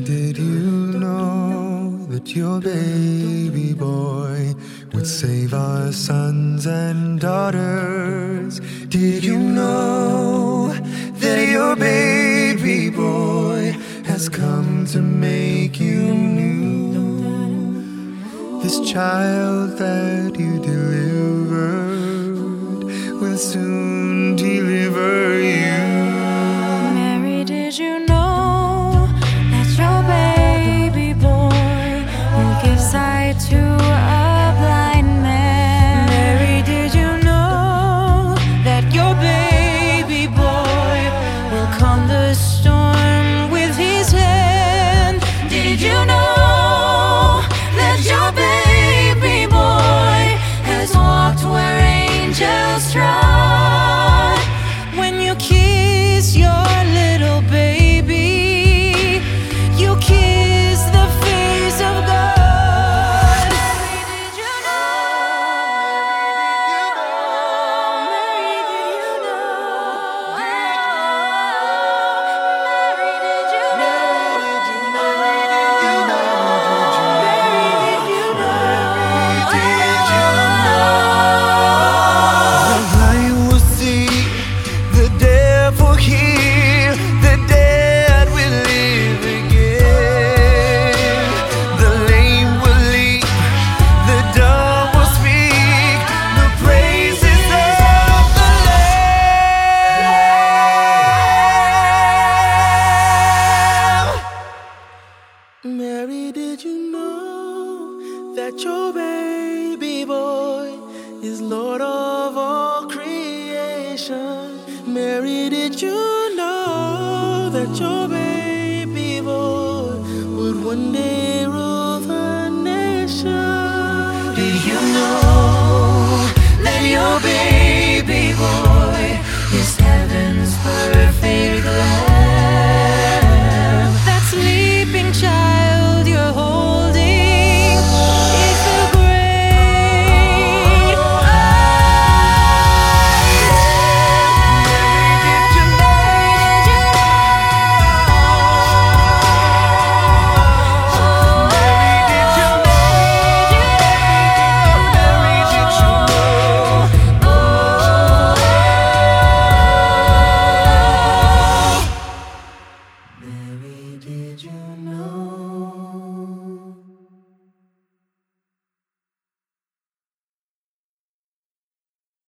Did you know that your baby boy would save our sons and daughters? Did you know that your baby boy has come to make you new? This child that you delivered will soon deliver you. Mary, did you know that your baby boy will give sight to a blind man? Mary, did you know that your baby boy will calm the storm with his hand? Did you know that your baby boy has walked where angels trod? When you kiss your little baby, you kiss the face of God. Mary, did you know? Mary, did you know? Mary, did you know? Mary, did you know? The blind will see, the deaf will hear, the dead will live again. The lame will leap, the dumb will speak, the praises of the Lamb. Mary, did you know that your baby boy is Lord of all creation? Mary, did you know that your baby boy would one day rule the nation? Did you know that your baby boy is heaven's first